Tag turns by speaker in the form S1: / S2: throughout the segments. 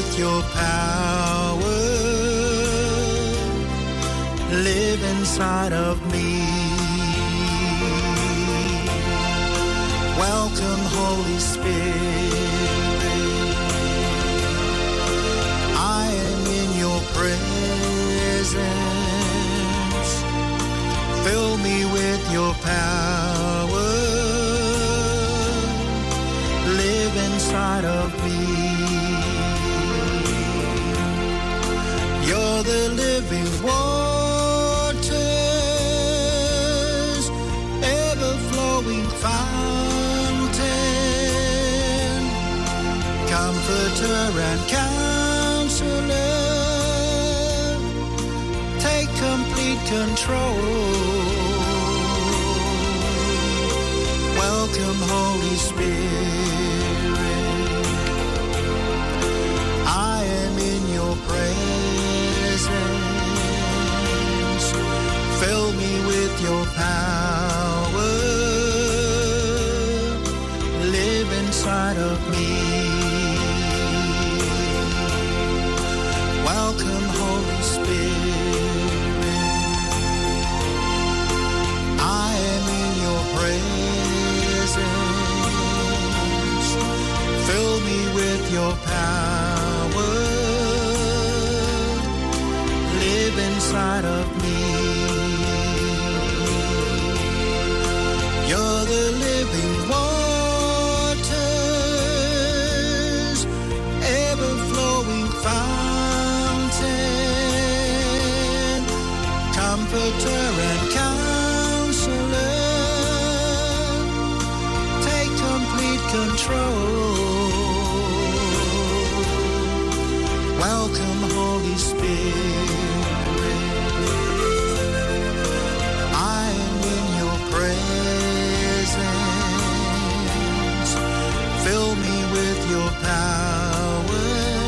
S1: with your power. Live inside of me. Welcome, Holy Spirit. I am in your presence. Fill me with your power. Live inside of me. You're the living waters, ever-flowing fountain, comforter and counselor, take complete control. Welcome, Holy Spirit. I am in your presence. Fill me with your power. Live inside of me. Welcome, Holy Spirit. I am in your presence. Fill me with your power. Live inside of me. You're the living waters, ever-flowing fountain, comforter and counselor, take complete control. Welcome, Holy Spirit. I am in your presence. Fill me with your power.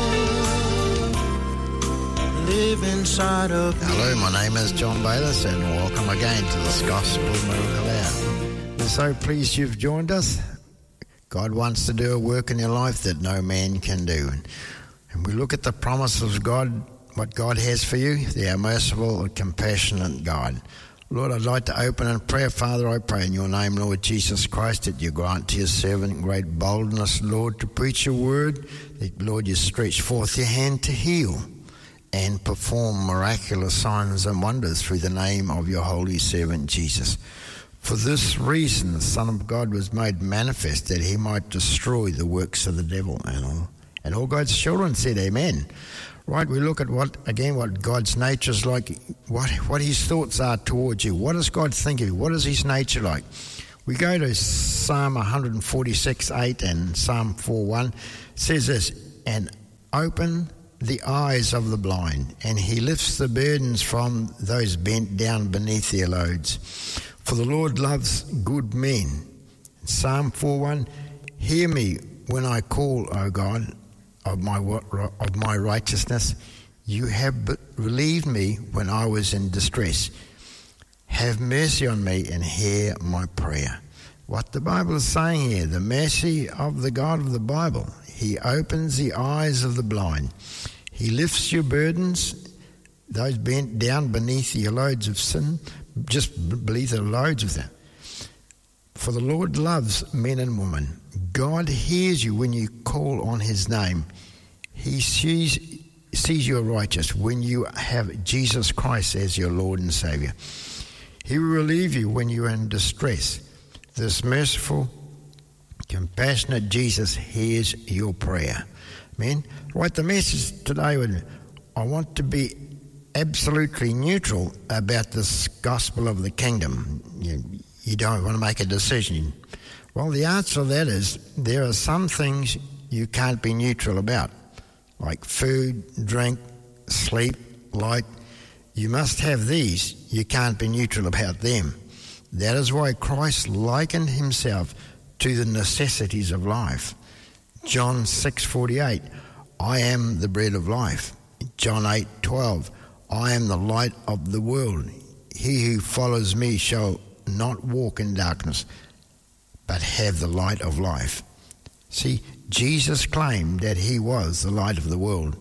S1: Live inside of me.
S2: Hello, my name is John Bayliss, and welcome again to this Gospel Miracle Hour. We're so pleased you've joined us. God wants to do a work in your life that no man can do. And we look at the promises of God, what God has for you, the merciful and compassionate God. Lord, I'd like to open in prayer. Father, I pray in your name, Lord Jesus Christ, that you grant to your servant great boldness, Lord, to preach your word, that, Lord, you stretch forth your hand to heal and perform miraculous signs and wonders through the name of your holy servant Jesus. For this reason, the Son of God was made manifest, that he might destroy the works of the devil. And all God's children said amen. Right, we look at what God's nature is like, what his thoughts are towards you. What does God think of you? What is his nature like? We go to Psalm 146:8 and Psalm 4:1. It says this, and open the eyes of the blind, and he lifts the burdens from those bent down beneath their loads. For the Lord loves good men. Psalm 4:1, hear me when I call, O God, of my righteousness. You have relieved me when I was in distress. Have mercy on me and hear my prayer. What the Bible is saying here, the mercy of the God of the Bible. He opens the eyes of the blind. He lifts your burdens, those bent down beneath your loads of sin, just beneath the loads of them. For the Lord loves men and women. God hears you when you call on his name. He sees you righteous when you have Jesus Christ as your Lord and Savior. He will relieve you when you are in distress. This merciful, compassionate Jesus hears your prayer. Amen. Right, the message today, I want to be absolutely neutral about this gospel of the kingdom. You don't want to make a decision. Well, the answer to that is there are some things you can't be neutral about, like food, drink, sleep, light. You must have these. You can't be neutral about them. That is why Christ likened himself to the necessities of life. John 6:48, I am the bread of life. John 8:12, I am the light of the world. He who follows me shall not walk in darkness, but have the light of life. See, Jesus claimed that he was the light of the world.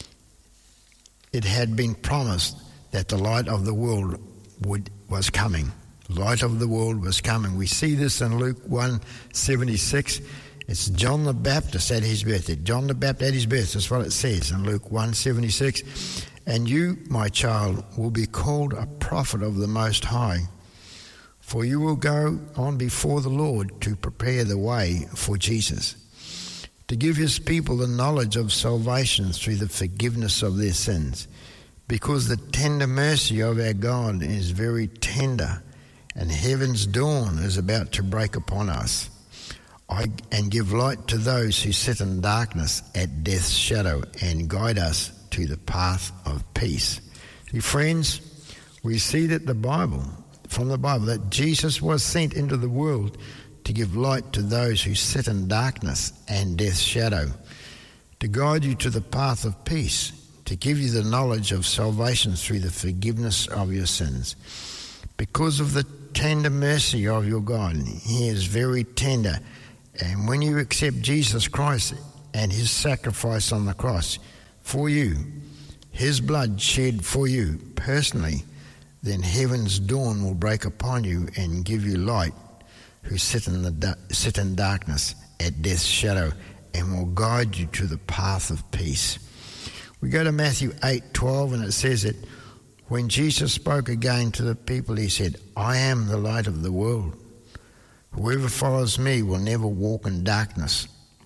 S2: It had been promised that the light of the world was coming. The light of the world was coming. We see this in Luke 1:76. It's John the Baptist at his birth. John the Baptist at his birth, that's what it says in Luke 1:76. And you, my child, will be called a prophet of the Most High, for you will go on before the Lord to prepare the way for Jesus, to give his people the knowledge of salvation through the forgiveness of their sins, because the tender mercy of our God is very tender, and heaven's dawn is about to break upon us, and give light to those who sit in darkness at death's shadow, and guide us to the path of peace. See, friends, we see that from the Bible, that Jesus was sent into the world to give light to those who sit in darkness and death's shadow, to guide you to the path of peace, to give you the knowledge of salvation through the forgiveness of your sins. Because of the tender mercy of your God, he is very tender. And when you accept Jesus Christ and his sacrifice on the cross for you, his blood shed for you personally, then heaven's dawn will break upon you and give you light who sit in darkness at death's shadow, and will guide you to the path of peace. We go to Matthew 8:12, and it says that when Jesus spoke again to the people, he said, I am the light of the world. Whoever follows me will never walk in darkness,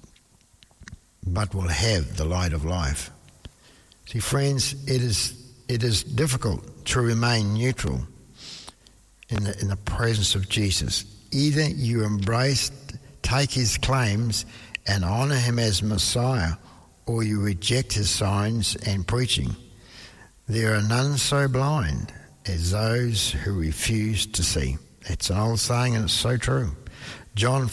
S2: but will have the light of life. See, friends, it is difficult to remain neutral in the presence of Jesus. Either you take his claims and honour him as Messiah, or you reject his signs and preaching. There are none so blind as those who refuse to see. It's an old saying, and it's so true. John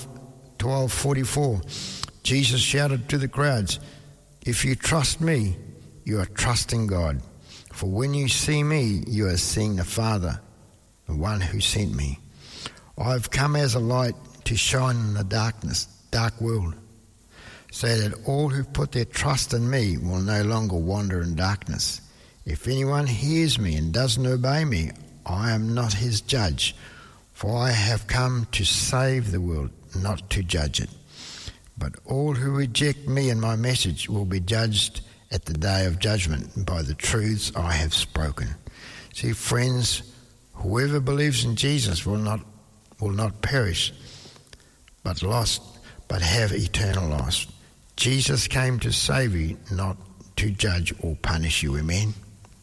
S2: 12:44, Jesus shouted to the crowds, if you trust me, you are trusting God. For when you see me, you are seeing the Father, the one who sent me. I have come as a light to shine in the dark world, so that all who put their trust in me will no longer wander in darkness. If anyone hears me and doesn't obey me, I am not his judge, for I have come to save the world, not to judge it. But all who reject me and my message will be judged at the day of judgment by the truths I have spoken. See, friends, whoever believes in Jesus will not perish, but have eternal loss. Jesus came to save you, not to judge or punish you. Amen.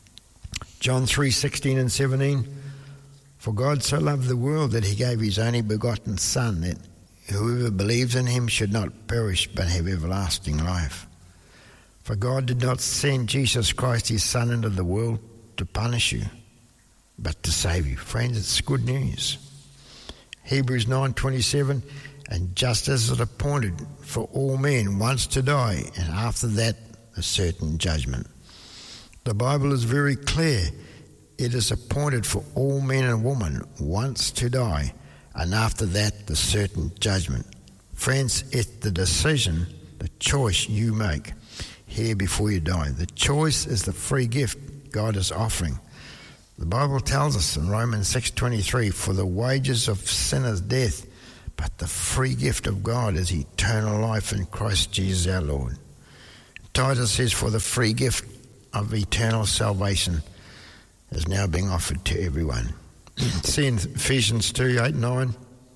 S2: John 3:16 and 17. For God so loved the world that he gave his only begotten Son, that whoever believes in him should not perish but have everlasting life. For God did not send Jesus Christ, his Son, into the world to punish you, but to save you. Friends, it's good news. Hebrews 9:27, and just as it appointed for all men once to die, and after that a certain judgment. The Bible is very clear. It is appointed for all men and women once to die, and after that the certain judgment. Friends, it's the decision, the choice you make here before you die. The choice is the free gift God is offering. The Bible tells us in Romans 6:23, for the wages of sin is death, but the free gift of God is eternal life in Christ Jesus our Lord. Titus says, for the free gift of eternal salvation is now being offered to everyone. See in Ephesians 2:8-9,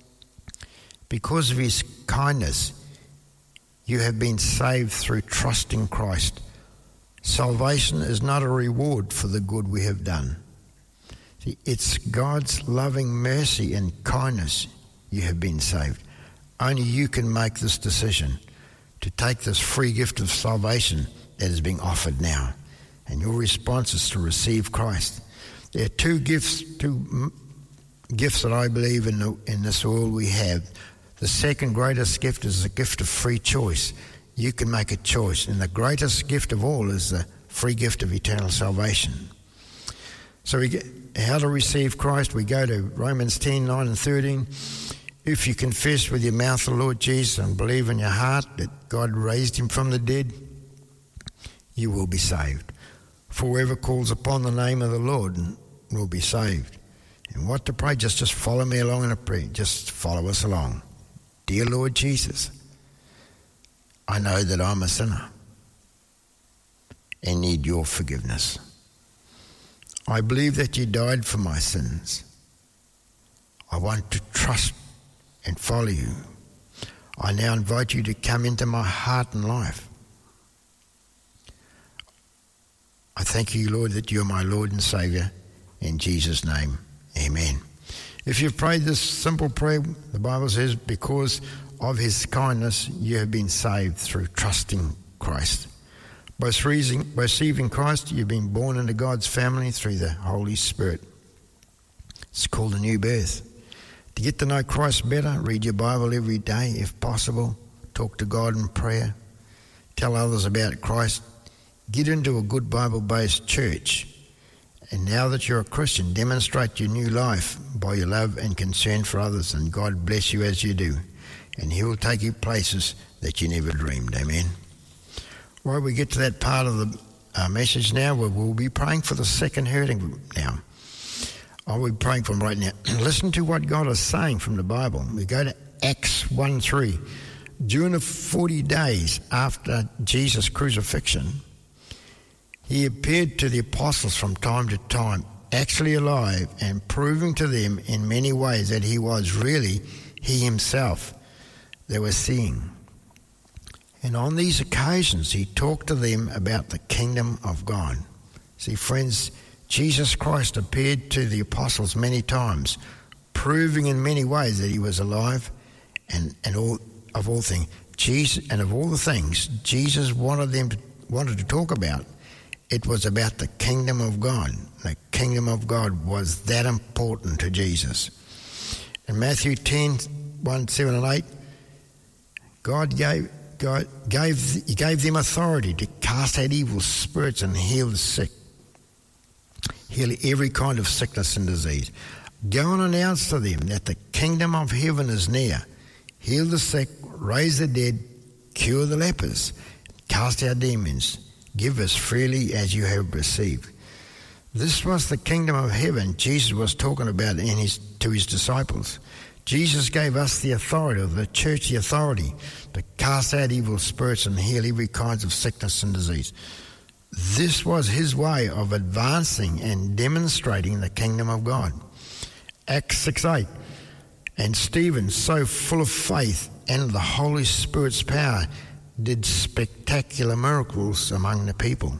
S2: because of his kindness, you have been saved through trusting Christ. Salvation is not a reward for the good we have done. See, it's God's loving mercy and kindness you have been saved. Only you can make this decision to take this free gift of salvation that is being offered now. And your response is to receive Christ. There are two gifts that I believe in this world we have. The second greatest gift is the gift of free choice. You can make a choice. And the greatest gift of all is the free gift of eternal salvation. So how to receive Christ? We go to Romans 10:9 and 13. If you confess with your mouth the Lord Jesus and believe in your heart that God raised him from the dead, you will be saved. For whoever calls upon the name of the Lord will be saved. And what to pray, just follow me along in a prayer. Just follow us along. Dear Lord Jesus, I know that I'm a sinner and need your forgiveness. I believe that you died for my sins. I want to trust and follow you. I now invite you to come into my heart and life. I thank you, Lord, that you're my Lord and Saviour. In Jesus' name, amen. If you've prayed this simple prayer, the Bible says, because of his kindness, you have been saved through trusting Christ. By receiving Christ, you've been born into God's family through the Holy Spirit. It's called a new birth. To get to know Christ better, read your Bible every day if possible. Talk to God in prayer. Tell others about Christ. Get into a good Bible-based church. And now that you're a Christian, demonstrate your new life by your love and concern for others. And God bless you as you do. And he will take you places that you never dreamed. Amen. Well, we get to that part of the message now where we'll be praying for the second hurting now. I will be praying for them right now. Listen to what God is saying from the Bible. We go to Acts 1:3. During the 40 days after Jesus' crucifixion, he appeared to the apostles from time to time, actually alive, and proving to them in many ways that he was really he himself they were seeing. And on these occasions, he talked to them about the kingdom of God. See, friends, Jesus Christ appeared to the apostles many times, proving in many ways that he was alive and all the things Jesus wanted to talk about. It was about the kingdom of God. The kingdom of God was that important to Jesus. In Matthew 10:1, 7 and 8, God gave them authority to cast out evil spirits and heal the sick. Heal every kind of sickness and disease. Go and announce to them that the kingdom of heaven is near. Heal the sick, raise the dead, cure the lepers, cast out demons. Give as freely as you have received. This was the kingdom of heaven Jesus was talking about to his disciples. Jesus gave us the authority, or the church the authority, to cast out evil spirits and heal every kind of sickness and disease. This was his way of advancing and demonstrating the kingdom of God. Acts 6:8. And Stephen, so full of faith and the Holy Spirit's power, did spectacular miracles among the people.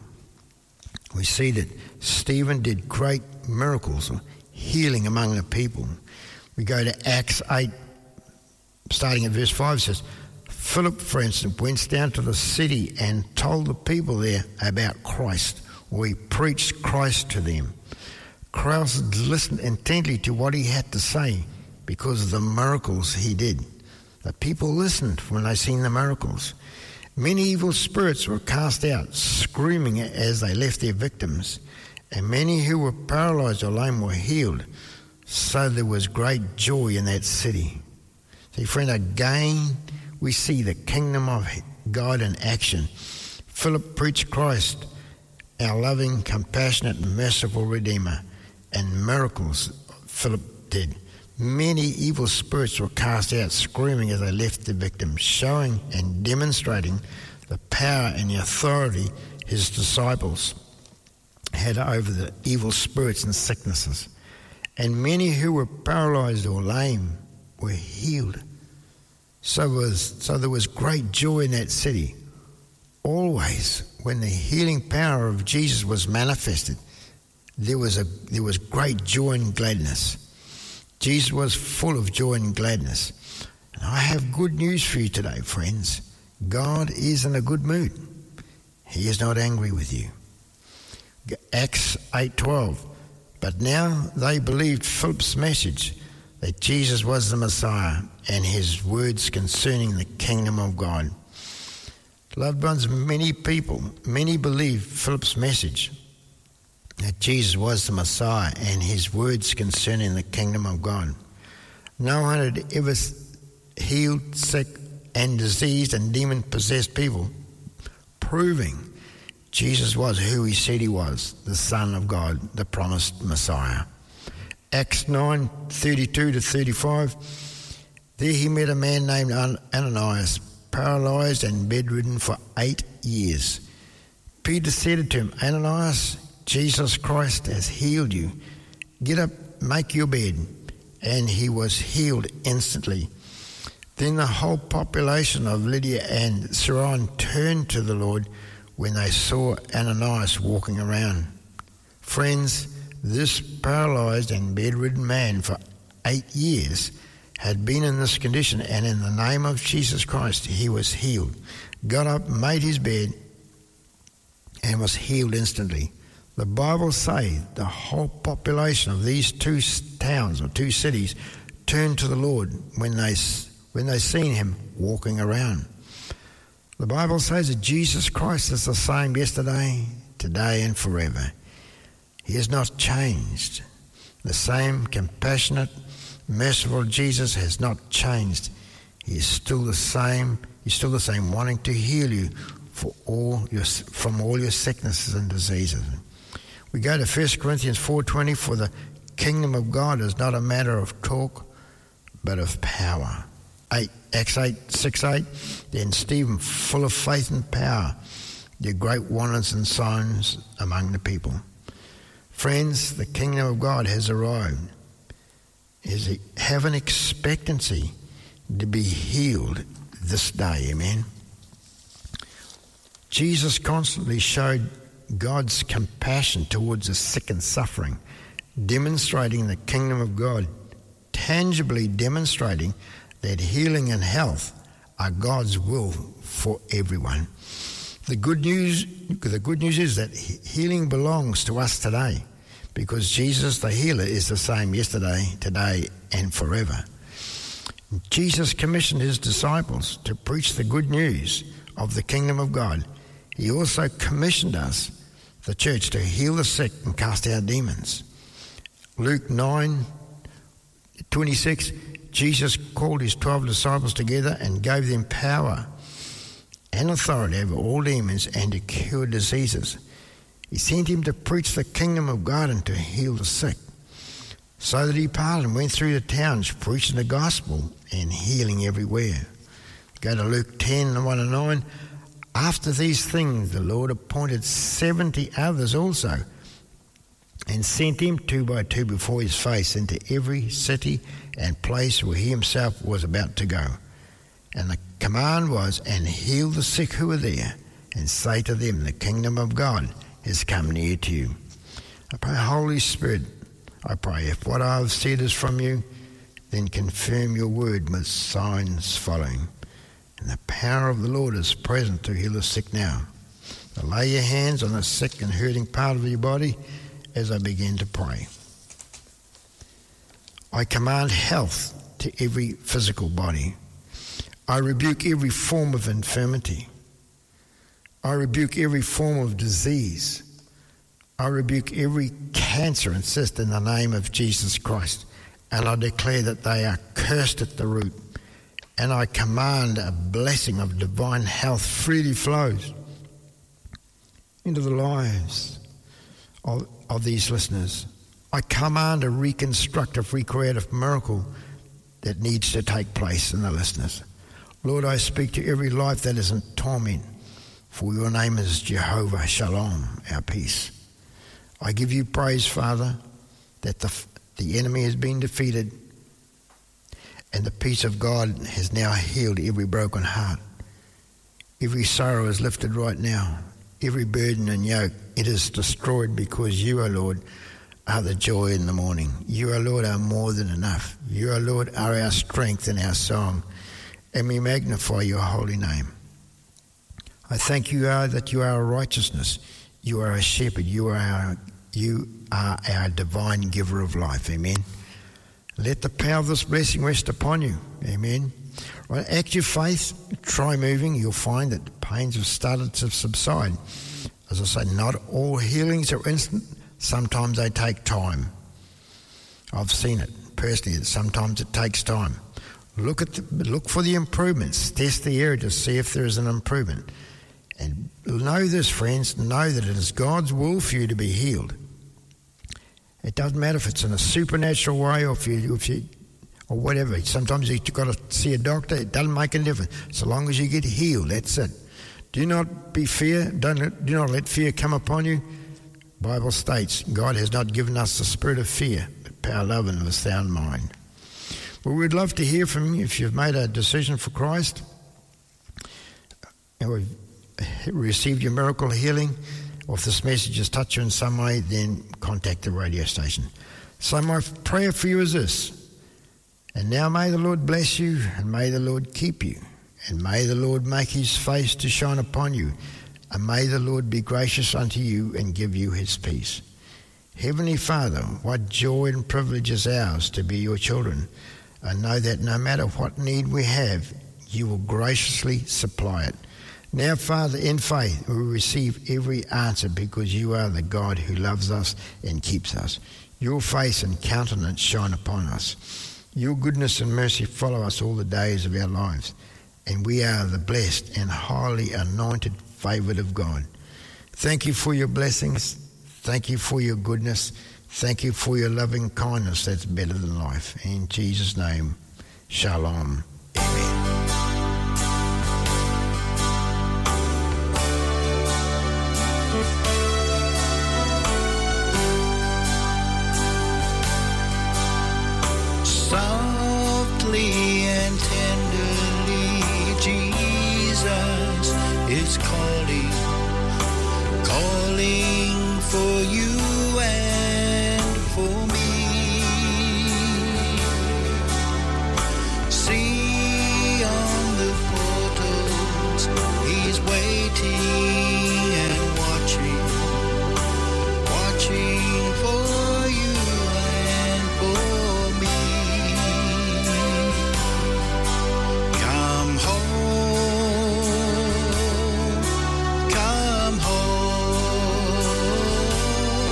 S2: We see that Stephen did great miracles, healing among the people. We go to Acts 8, starting at verse 5, says, Philip, for instance, went down to the city and told the people there about Christ, or he preached Christ to them. Crowds listened intently to what he had to say because of the miracles he did. The people listened when they seen the miracles. Many evil spirits were cast out, screaming as they left their victims, and many who were paralyzed or lame were healed. So there was great joy in that city. See, friend, again we see the kingdom of God in action. Philip preached Christ, our loving, compassionate, merciful Redeemer, and miracles Philip did. Many evil spirits were cast out, screaming as they left the victims, showing and demonstrating the power and the authority his disciples had over the evil spirits and sicknesses. And many who were paralyzed or lame were healed. So there was great joy in that city. Always, when the healing power of Jesus was manifested, there was great joy and gladness. Jesus was full of joy and gladness. And I have good news for you today, friends. God is in a good mood. He is not angry with you. Acts 8:12. But now they believed Philip's message that Jesus was the Messiah and his words concerning the kingdom of God. Loved ones, many believed Philip's message that Jesus was the Messiah and his words concerning the kingdom of God. No one had ever healed sick and diseased and demon-possessed people, proving Jesus was who he said he was, the Son of God, the promised Messiah. Acts 9:32-35, there he met a man named Ananias, paralysed and bedridden for 8 years. Peter said to him, Ananias, Jesus Christ has healed you. Get up, make your bed. And he was healed instantly. Then the whole population of Lydia and Saron turned to the Lord when they saw Ananias walking around. Friends, this paralysed and bedridden man for 8 years had been in this condition, and in the name of Jesus Christ he was healed, got up, made his bed, and was healed instantly. The Bible says the whole population of these two towns or two cities turned to the Lord when they seen him walking around. The Bible says that Jesus Christ is the same yesterday, today, and forever. He has not changed. The same compassionate, merciful Jesus has not changed. He is still the same. He's still the same, wanting to heal you from all your sicknesses and diseases. We go to 1 Corinthians 4:20, for the kingdom of God is not a matter of talk, but of power. Acts 6:8, then Stephen, full of faith and power, did great wonders and signs among the people. Friends, the kingdom of God has arrived. Have an expectancy to be healed this day, amen. Jesus constantly showed God's compassion towards the sick and suffering, demonstrating the kingdom of God, tangibly demonstrating that healing and health are God's will for everyone. The good news is that healing belongs to us today, because Jesus the healer is the same yesterday, today, and forever. Jesus commissioned his disciples to preach the good news of the kingdom of God. He also commissioned us, the church, to heal the sick and cast out demons. Luke 9:26, Jesus called his 12 disciples together and gave them power and authority over all demons and to cure diseases. He sent him to preach the kingdom of God and to heal the sick. So that he departed and went through the towns preaching the gospel and healing everywhere. Go to Luke 10:1-9. After these things, the Lord appointed 70 others also, and sent him 2 by 2 before his face into every city and place where he himself was about to go. And the command was, and heal the sick who are there, and say to them, the kingdom of God has come near to you. I pray, Holy Spirit, I pray, if what I have said is from you, then confirm your word with signs following. And the power of the Lord is present to heal the sick now. So lay your hands on the sick and hurting part of your body as I begin to pray. I command health to every physical body. I rebuke every form of infirmity. I rebuke every form of disease. I rebuke every cancer and cyst in the name of Jesus Christ. And I declare that they are cursed at the root. And I command a blessing of divine health freely flows into the lives of these listeners. I command a reconstructive, recreative miracle that needs to take place in the listeners. Lord, I speak to every life that is in torment, for your name is Jehovah Shalom, our peace. I give you praise, Father, that the enemy has been defeated, and the peace of God has now healed every broken heart. Every sorrow is lifted right now. Every burden and yoke, it is destroyed, because you, O Lord, are the joy in the morning. You, O Lord, are more than enough. You, O Lord, are our strength and our song, and we magnify your holy name. I thank you, that you are our righteousness. You are a shepherd. You are our divine giver of life. Amen. Let the power of this blessing rest upon you. Amen. Right, act your faith, try moving. You'll find that the pains have started to subside. As I say, not all healings are instant. Sometimes they take time. I've seen it personally that sometimes it takes time. Look for the improvements. Test the area to see if there is an improvement. And know this, friends, know that it is God's will for you to be healed. It doesn't matter if it's in a supernatural way or if you or whatever. Sometimes you've got to see a doctor. It doesn't make a difference. So long as you get healed, that's it. Do not be fear. Do not let fear come upon you. The Bible states God has not given us the spirit of fear, but power, love, and of a sound mind. Well, we'd love to hear from you if you've made a decision for Christ or received your miracle healing, or if this message has touched you in some way, then contact the radio station. So my prayer for you is this. And now may the Lord bless you, and may the Lord keep you, and may the Lord make his face to shine upon you, and may the Lord be gracious unto you and give you his peace. Heavenly Father, what joy and privilege is ours to be your children. I know that no matter what need we have, you will graciously supply it. Now, Father, in faith, we receive every answer because you are the God who loves us and keeps us. Your face and countenance shine upon us. Your goodness and mercy follow us all the days of our lives, and we are the blessed and highly anointed, favoured of God. Thank you for your blessings. Thank you for your goodness. Thank you for your loving kindness that's better than life. In Jesus' name, shalom. Amen.
S1: Softly and tenderly, Jesus is calling for you and for me. See on the portals, he's waiting and watching for you and for me. Come home, come home.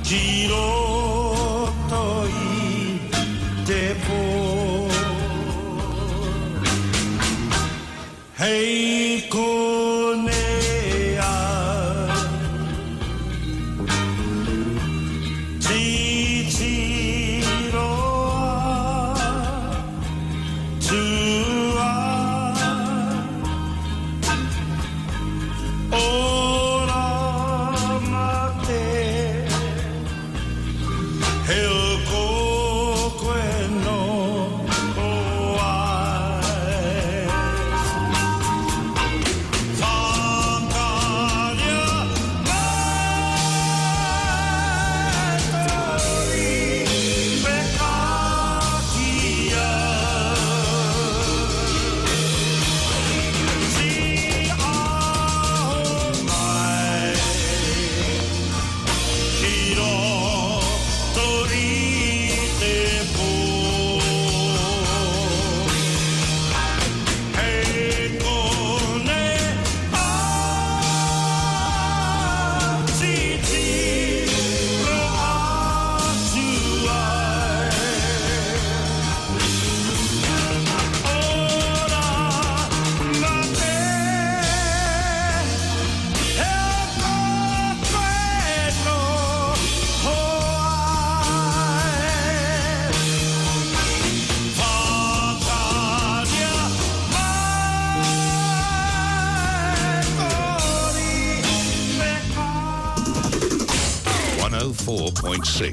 S1: じろっといてぽへいこねやちちろあつあおらまてへおここえのおあえさんかりゃまとりめかきやしあおまえひろとりてぽへこねあちちろあつあおらまてへここえのほあえファカリャマコリメカ
S3: 104.6